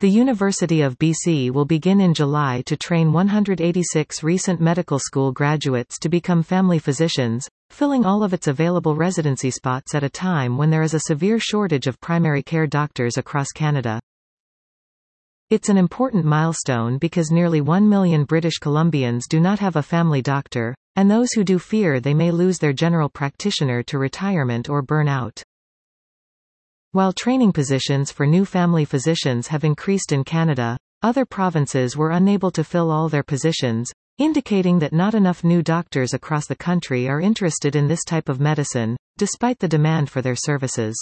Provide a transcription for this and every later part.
The University of BC will begin in July to train 186 recent medical school graduates to become family physicians, filling all of its available residency spots at a time when there is a severe shortage of primary care doctors across Canada. It's an important milestone because nearly 1 million British Columbians do not have a family doctor, and those who do fear they may lose their general practitioner to retirement or burnout. While training positions for new family physicians have increased in Canada, other provinces were unable to fill all their positions, indicating that not enough new doctors across the country are interested in this type of medicine, despite the demand for their services.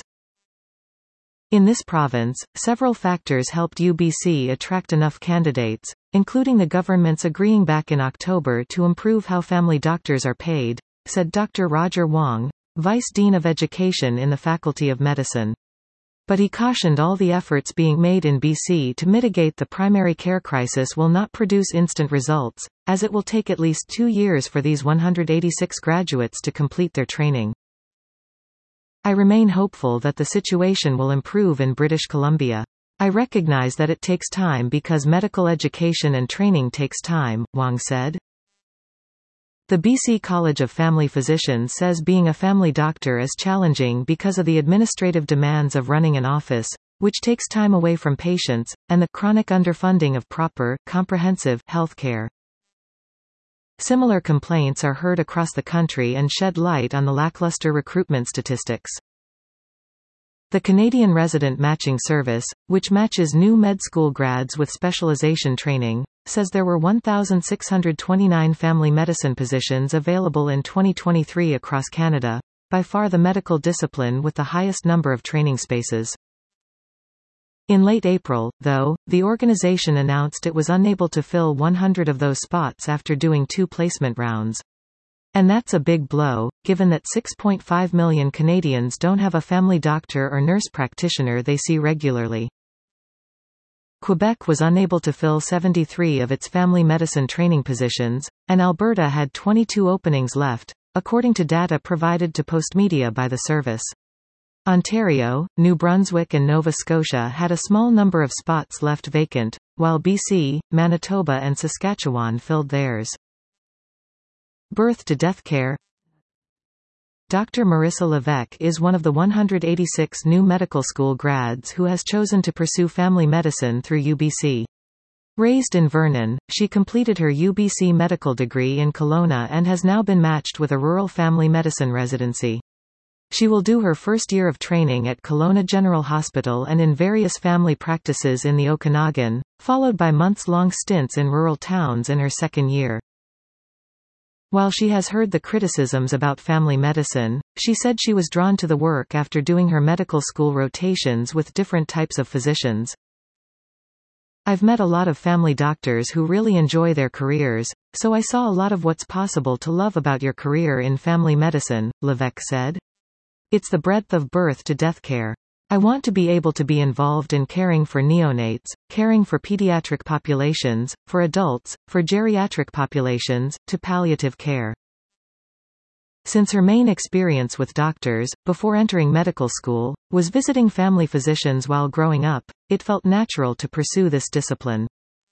In this province, several factors helped UBC attract enough candidates, including the government's agreeing back in October to improve how family doctors are paid, said Dr. Roger Wong, Vice Dean of Education in the Faculty of Medicine. But he cautioned all the efforts being made in BC to mitigate the primary care crisis will not produce instant results, as it will take at least 2 years for these 186 graduates to complete their training. I remain hopeful that the situation will improve in British Columbia. I recognize that it takes time because medical education and training takes time, Wong said. The BC College of Family Physicians says being a family doctor is challenging because of the administrative demands of running an office, which takes time away from patients, and the chronic underfunding of proper, comprehensive health care. Similar complaints are heard across the country and shed light on the lackluster recruitment statistics. The Canadian Resident Matching Service, which matches new med school grads with specialization training, says there were 1,629 family medicine positions available in 2023 across Canada, by far the medical discipline with the highest number of training spaces. In late April, though, the organization announced it was unable to fill 100 of those spots after doing 2 placement rounds. And that's a big blow, given that 6.5 million Canadians don't have a family doctor or nurse practitioner they see regularly. Quebec was unable to fill 73 of its family medicine training positions, and Alberta had 22 openings left, according to data provided to Postmedia by the service. Ontario, New Brunswick and Nova Scotia had a small number of spots left vacant, while BC, Manitoba and Saskatchewan filled theirs. Birth-to-death care. Dr. Marissa Levesque is one of the 186 new medical school grads who has chosen to pursue family medicine through UBC. Raised in Vernon, she completed her UBC medical degree in Kelowna and has now been matched with a rural family medicine residency. She will do her first year of training at Kelowna General Hospital and in various family practices in the Okanagan, followed by months-long stints in rural towns in her second year. While she has heard the criticisms about family medicine, she said she was drawn to the work after doing her medical school rotations with different types of physicians. I've met a lot of family doctors who really enjoy their careers, so I saw a lot of what's possible to love about your career in family medicine, Levesque said. It's the breadth of birth-to-death care. I want to be able to be involved in caring for neonates, caring for pediatric populations, for adults, for geriatric populations, to palliative care. Since her main experience with doctors, before entering medical school, was visiting family physicians while growing up, it felt natural to pursue this discipline.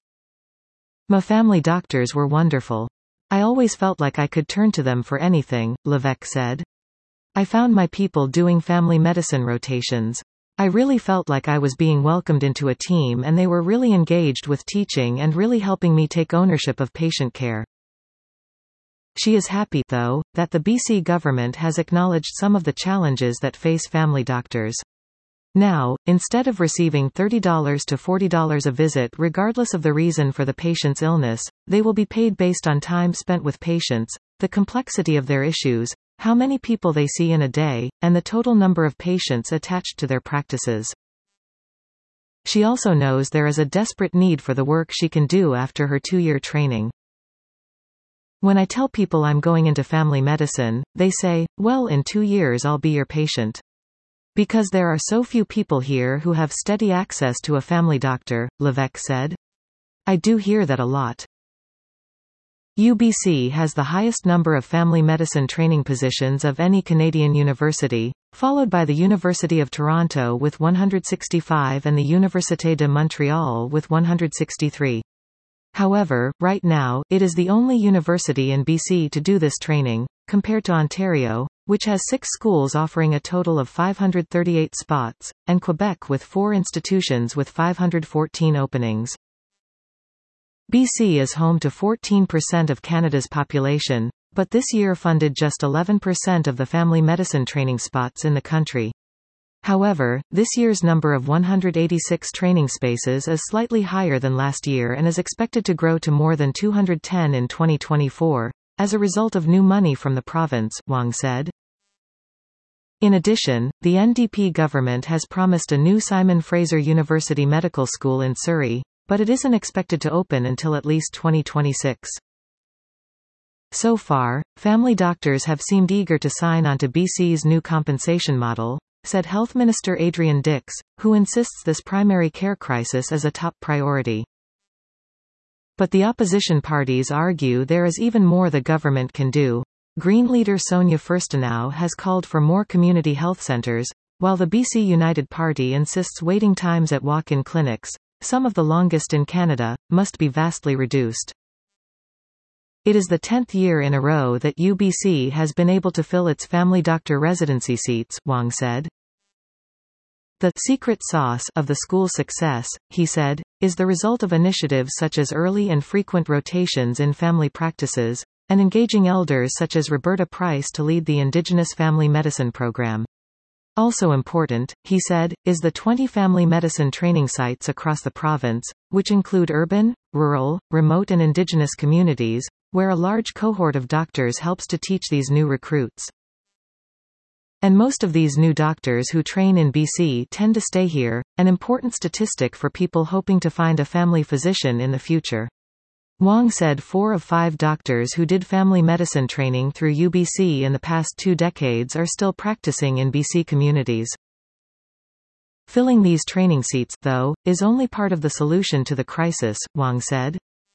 My family doctors were wonderful. I always felt like I could turn to them for anything, Levesque said. I found my people doing family medicine rotations. I really felt like I was being welcomed into a team and they were really engaged with teaching and really helping me take ownership of patient care. She is happy, though, that the BC government has acknowledged some of the challenges that face family doctors. Now, instead of receiving $30 to $40 a visit regardless of the reason for the patient's illness, they will be paid based on time spent with patients, the complexity of their issues, how many people they see in a day, and the total number of patients attached to their practices. She also knows there is a desperate need for the work she can do after her 2-year training. When I tell people I'm going into family medicine, they say, well, in 2 years I'll be your patient. Because there are so few people here who have steady access to a family doctor, Levesque said. I do hear that a lot. UBC has the highest number of family medicine training positions of any Canadian university, followed by the University of Toronto with 165 and the Université de Montréal with 163. However, right now, it is the only university in BC to do this training, compared to Ontario, which has 6 schools offering a total of 538 spots, and Quebec with 4 institutions with 514 openings. BC is home to 14% of Canada's population, but this year funded just 11% of the family medicine training spots in the country. However, this year's number of 186 training spaces is slightly higher than last year and is expected to grow to more than 210 in 2024, as a result of new money from the province, Wong said. In addition, the NDP government has promised a new Simon Fraser University Medical School in Surrey, but it isn't expected to open until at least 2026. So far, family doctors have seemed eager to sign on to BC's new compensation model, said Health Minister Adrian Dix, who insists this primary care crisis is a top priority. But the opposition parties argue there is even more the government can do. Green leader Sonia Furstenau has called for more community health centres, while the BC United Party insists waiting times at walk-in clinics, some of the longest in Canada, must be vastly reduced. It is the 10th year in a row that UBC has been able to fill its family doctor residency seats, Wong said. The secret sauce of the school's success, he said, is the result of initiatives such as early and frequent rotations in family practices, and engaging elders such as Roberta Price to lead the Indigenous Family Medicine program. Also important, he said, is the 20 family medicine training sites across the province, which include urban, rural, remote and Indigenous communities, where a large cohort of doctors helps to teach these new recruits. And most of these new doctors who train in BC tend to stay here, an important statistic for people hoping to find a family physician in the future. Wong said 4 of 5 doctors who did family medicine training through UBC in the past 2 decades are still practicing in BC communities. Filling these training seats, though, is only part of the solution to the crisis, Wong said.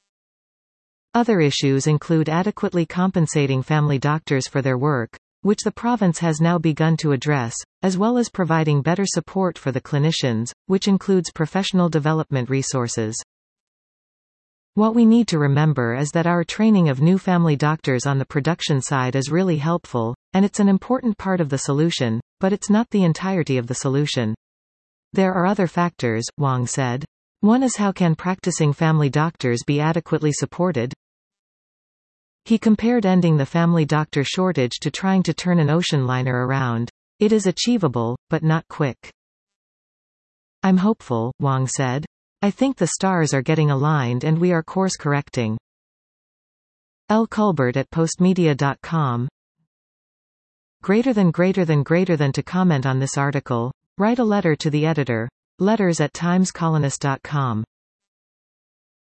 Other issues include adequately compensating family doctors for their work, which the province has now begun to address, as well as providing better support for the clinicians, which includes professional development resources. What we need to remember is that our training of new family doctors on the production side is really helpful, and it's an important part of the solution, but it's not the entirety of the solution. There are other factors, Wong said. One is how can practicing family doctors be adequately supported? He compared ending the family doctor shortage to trying to turn an ocean liner around. It is achievable, but not quick. I'm hopeful, Wong said. I think the stars are getting aligned and we are course correcting. L. Culbert at postmedia.com. Greater than to comment on this article, write a letter to the editor. Letters@timescolonist.com.